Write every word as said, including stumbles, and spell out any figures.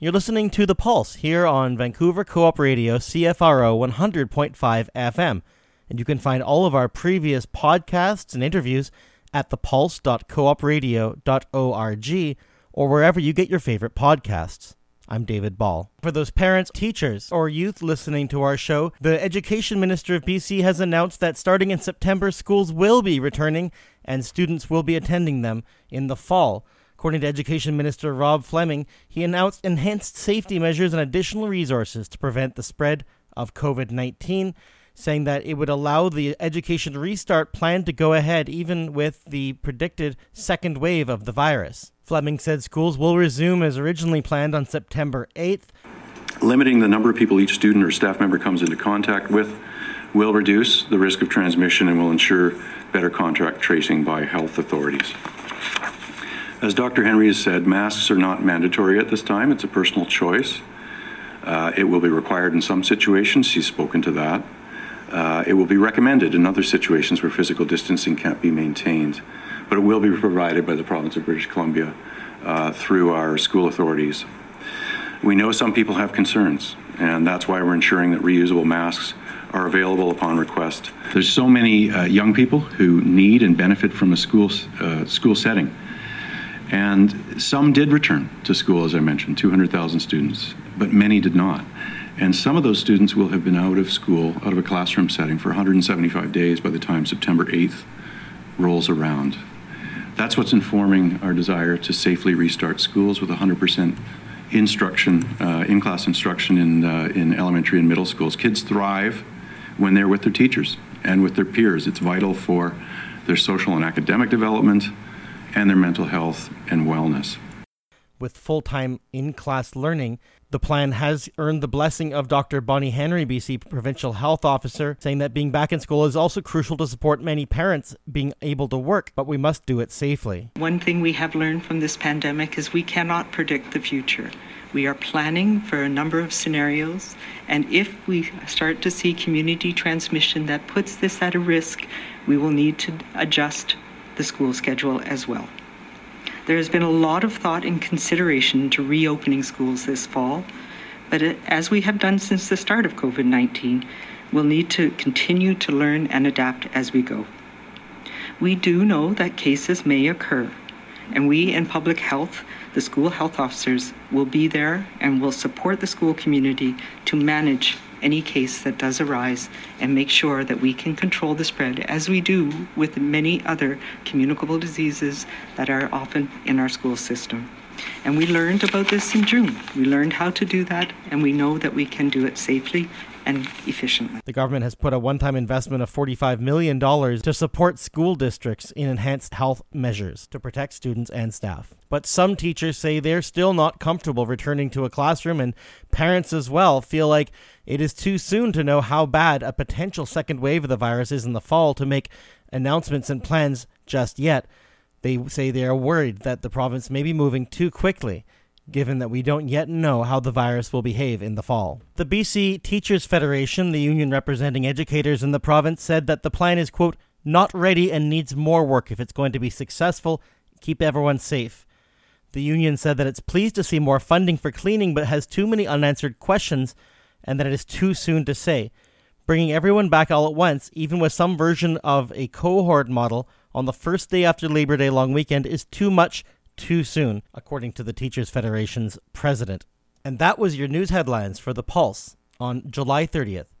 You're listening to The Pulse here on Vancouver Co-op Radio, C F R O one hundred point five F M. And you can find all of our previous podcasts and interviews at the pulse dot coop radio dot org or wherever you get your favorite podcasts. I'm David Ball. For those parents, teachers, or youth listening to our show, the Education Minister of B C has announced that starting in September, schools will be returning and students will be attending them in the fall. According to Education Minister Rob Fleming, he announced enhanced safety measures and additional resources to prevent the spread of covid nineteen, saying that it would allow the education restart plan to go ahead even with the predicted second wave of the virus. Fleming said schools will resume as originally planned on September eighth. Limiting the number of people each student or staff member comes into contact with will reduce the risk of transmission and will ensure better contact tracing by health authorities. As Doctor Henry has said, masks are not mandatory at this time. It's a personal choice. Uh, it will be required in some situations. She's spoken to that. Uh, it will be recommended in other situations where physical distancing can't be maintained, but it will be provided by the province of British Columbia uh, through our school authorities. We know some people have concerns, and that's why we're ensuring that reusable masks are available upon request. There's so many uh, young people who need and benefit from a school, uh, school setting. And some did return to school, as I mentioned, two hundred thousand students, but many did not. And some of those students will have been out of school, out of a classroom setting for one hundred seventy-five days by the time September eighth rolls around. That's what's informing our desire to safely restart schools with one hundred percent instruction, uh, in-class instruction in, uh, in elementary and middle schools. Kids thrive when they're with their teachers and with their peers. It's vital for their social and academic development and their mental health and wellness. With full-time in-class learning, the plan has earned the blessing of Doctor Bonnie Henry, B C Provincial Health Officer, saying that being back in school is also crucial to support many parents being able to work, but we must do it safely. One thing we have learned from this pandemic is we cannot predict the future. We are planning for a number of scenarios, and if we start to see community transmission that puts this at a risk, we will need to adjust the school schedule as well. There has been a lot of thought and consideration to reopening schools this fall, but it, as we have done since the start of covid nineteen, we'll need to continue to learn and adapt as we go. We do know that cases may occur, and we in public health, the school health officers, will be there and will support the school community to manage any case that does arise and make sure that we can control the spread, as we do with many other communicable diseases that are often in our school system. And we learned about this in June. We learned how to do that, and we know that we can do it safely and efficiently. The government has put a one-time investment of forty-five million dollars to support school districts in enhanced health measures to protect students and staff. But some teachers say they're still not comfortable returning to a classroom, and parents as well feel like it is too soon to know how bad a potential second wave of the virus is in the fall to make announcements and plans just yet. They say they are worried that the province may be moving too quickly, given that we don't yet know how the virus will behave in the fall. The B C Teachers Federation, the union representing educators in the province, said that the plan is, quote, not ready and needs more work if it's going to be successful, keep everyone safe. The union said that it's pleased to see more funding for cleaning, but has too many unanswered questions and that it is too soon to say. Bringing everyone back all at once, even with some version of a cohort model on the first day after Labor Day long weekend, is too much too soon, according to the Teachers Federation's president. And that was your news headlines for The Pulse on July thirtieth.